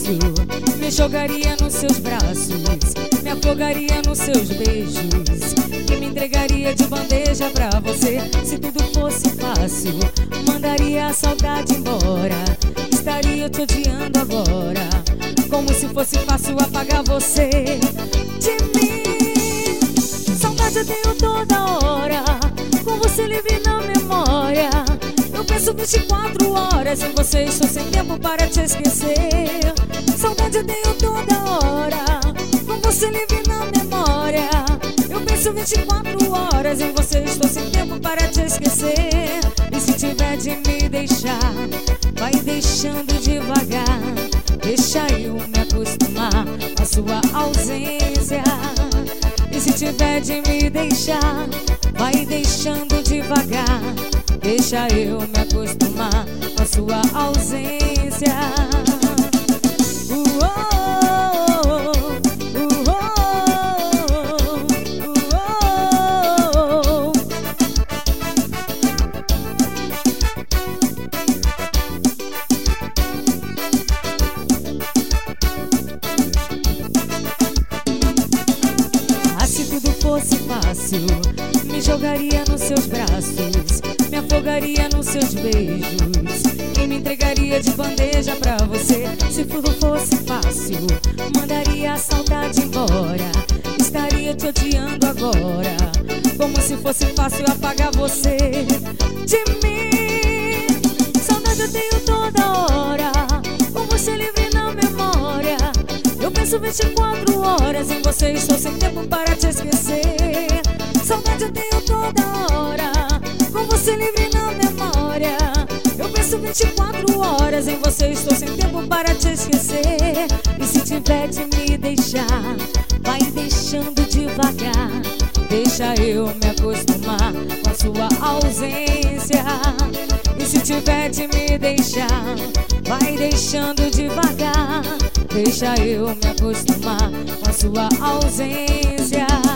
fácil. Me jogaria nos seus braços, me afogaria nos seus beijos e me entregaria de bandeja pra você. Se tudo fosse fácil, mandaria a saudade embora. Estaria te odiando agora, como se fosse fácil apagar você de mim. Saudade eu tenho toda hora, com você livre na memória. Eu penso 24 horas em você, estou sem tempo para te esquecer. Saudade eu tenho toda hora, com você livre na memória. Eu penso 24 horas em você, estou sem tempo para te esquecer. E se tiver de me deixar, vai deixando devagar. Deixa eu me acostumar à sua ausência. E se tiver de me deixar, vai deixando devagar. Deixa eu me acostumar com a sua ausência. Se tudo fosse fácil, me jogaria nos seus braços, me afogaria nos seus beijos e me entregaria de bandeja pra você. Se tudo fosse fácil, mandaria a saudade embora. Estaria te odiando agora, como se fosse fácil apagar você de mim. Saudade eu tenho toda hora, com você livre na memória. Eu penso 24 horas em você, estou sem tempo para te esquecer. Saudade eu tenho toda hora, com você livre na memória. Eu penso 24 horas em você, estou sem tempo para te esquecer. E se tiver de me deixar, vai deixando devagar. Deixa eu me acostumar com a sua ausência. E se tiver de me deixar, vai deixando devagar. Deixa eu me acostumar com a sua ausência.